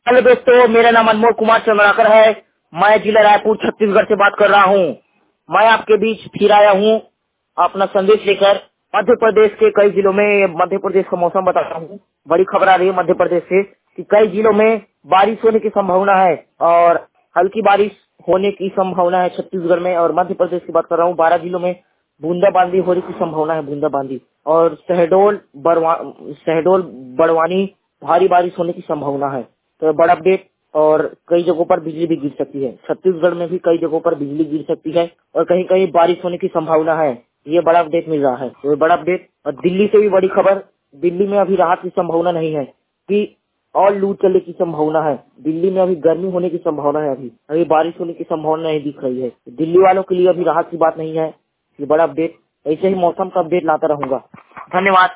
Hello दोस्तों, मेरा नाम अनमोल कुमार चंद्राकर है। मैं जिला रायपुर छत्तीसगढ़ से बात कर रहा हूँ। मैं आपके बीच फिर आया हूँ अपना संदेश लेकर। मध्य प्रदेश के कई जिलों में मध्य प्रदेश का मौसम बता रहा हूँ। बड़ी खबर आ रही है मध्य प्रदेश से कि कई जिलों में बारिश होने की संभावना है और हल्की बारिश होने की संभावना है छत्तीसगढ़ में। और मध्य प्रदेश की बात कर रहा हूँ, 12 जिलों में बूंदाबांदी होने की संभावना है, बूंदाबांदी। और शहडोल बड़वानी भारी बारिश होने की संभावना है। तो बड़ा अपडेट। और कई जगहों पर बिजली भी गिर सकती है। छत्तीसगढ़ में भी कई जगहों पर बिजली गिर सकती है और कहीं कहीं बारिश होने की संभावना है। ये बड़ा अपडेट मिल रहा है, तो ये बड़ा अपडेट। और दिल्ली से भी बड़ी खबर, दिल्ली में अभी राहत की संभावना नहीं है कि और लू चलने की संभावना है। दिल्ली में अभी गर्मी होने की संभावना है, अभी बारिश होने की संभावना नहीं दिख रही है। दिल्ली वालों के लिए अभी राहत की बात नहीं है। ये बड़ा अपडेट। ऐसे ही मौसम का अपडेट लाता रहूंगा। धन्यवाद।